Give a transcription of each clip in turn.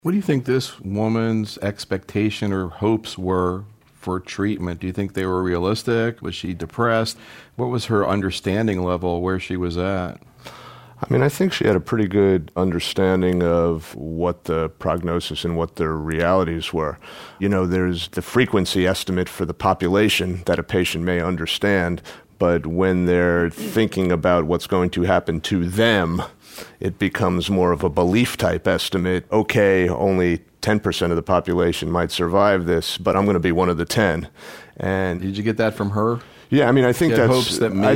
What do you think this woman's expectation or hopes were for treatment? Do you think they were realistic? Was she depressed? What was her understanding level where she was at? I think she had a pretty good understanding of what the prognosis and what the realities were. There's the frequency estimate for the population that a patient may understand, but when they're thinking about what's going to happen to them, it becomes more of a belief type estimate. Okay, only 10% of the population might survive this, but I'm going to be one of the 10. And did you get that from her? Yeah, I think that's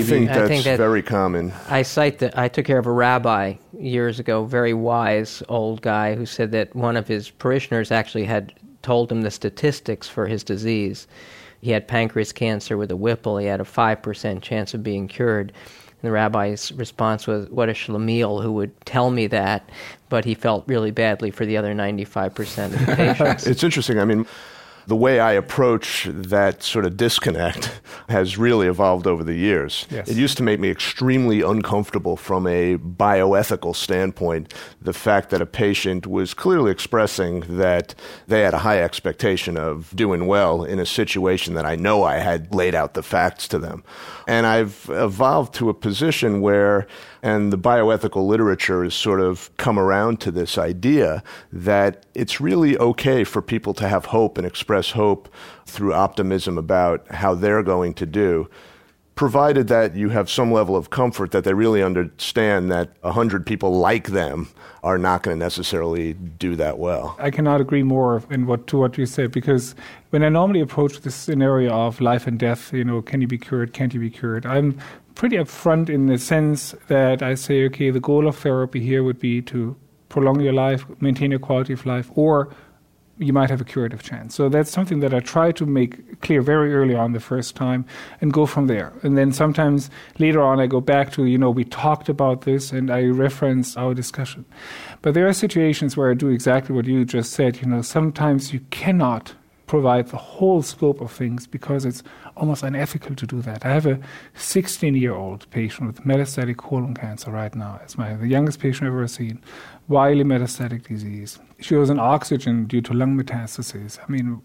very common. I took care of a rabbi years ago, very wise old guy, who said that one of his parishioners actually had told him the statistics for his disease. He had pancreas cancer with a Whipple. He had a 5% chance of being cured. And the rabbi's response was, what a schlemiel who would tell me that, but he felt really badly for the other 95% of the patients. It's interesting. The way I approach that sort of disconnect has really evolved over the years. Yes. It used to make me extremely uncomfortable from a bioethical standpoint, the fact that a patient was clearly expressing that they had a high expectation of doing well in a situation that I know I had laid out the facts to them. And I've evolved to a position where, and the bioethical literature has sort of come around to this idea that it's really okay for people to have hope and express hope through optimism about how they're going to do, provided that you have some level of comfort that they really understand that 100 people like them are not going to necessarily do that well. I cannot agree more to what you said, because when I normally approach this scenario of life and death, can you be cured, can't you be cured, I'm pretty upfront in the sense that I say, okay, the goal of therapy here would be to prolong your life, maintain your quality of life, or you might have a curative chance. So that's something that I try to make clear very early on the first time and go from there. And then sometimes later on I go back to, we talked about this and I reference our discussion. But there are situations where I do exactly what you just said. Sometimes you cannot provide the whole scope of things because it's almost unethical to do that. I have a 16-year-old patient with metastatic colon cancer right now. It's the youngest patient I've ever seen. Widely metastatic disease. She was on oxygen due to lung metastases.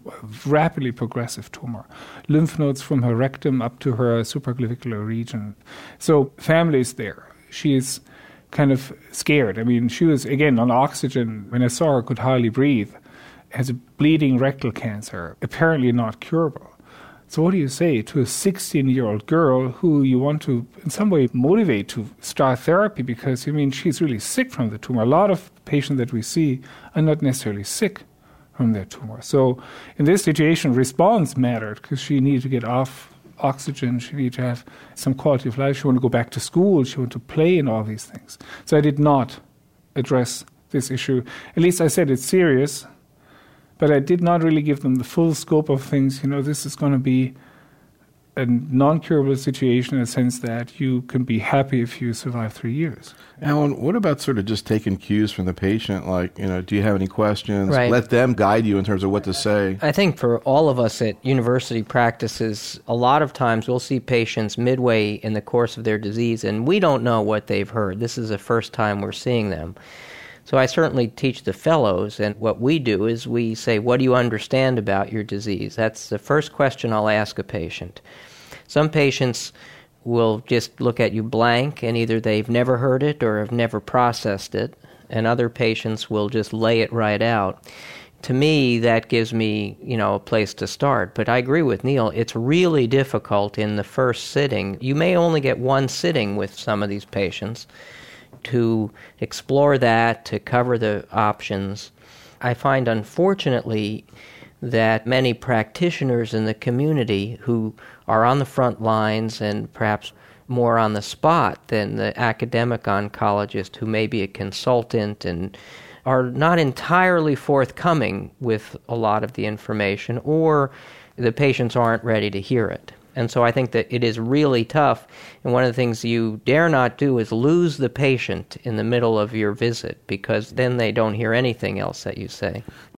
Rapidly progressive tumor. Lymph nodes from her rectum up to her supraclavicular region. So family is there. She is kind of scared. She was, again, on oxygen. When I saw her, could hardly breathe. Has a bleeding rectal cancer, apparently not curable. So what do you say to a 16-year-old girl who you want to, in some way, motivate to start therapy because, she's really sick from the tumor. A lot of patients that we see are not necessarily sick from their tumor. So in this situation, response mattered because she needed to get off oxygen. She needed to have some quality of life. She wanted to go back to school. She wanted to play and all these things. So I did not address this issue. At least I said it's serious. But I did not really give them the full scope of things. This is going to be a non-curable situation in the sense that you can be happy if you survive 3 years. Alan, what about sort of just taking cues from the patient? Like, do you have any questions? Right. Let them guide you in terms of what to say. I think for all of us at university practices, a lot of times we'll see patients midway in the course of their disease, and we don't know what they've heard. This is the first time we're seeing them. So I certainly teach the fellows, and what we do is we say, what do you understand about your disease? That's the first question I'll ask a patient. Some patients will just look at you blank, and either they've never heard it or have never processed it, and other patients will just lay it right out. To me, that gives me, a place to start. But I agree with Neil, it's really difficult in the first sitting. You may only get one sitting with some of these patients to explore that, to cover the options. I find, unfortunately, that many practitioners in the community who are on the front lines and perhaps more on the spot than the academic oncologist who may be a consultant and are not entirely forthcoming with a lot of the information, or the patients aren't ready to hear it. And so I think that it is really tough, and one of the things you dare not do is lose the patient in the middle of your visit, because then they don't hear anything else that you say.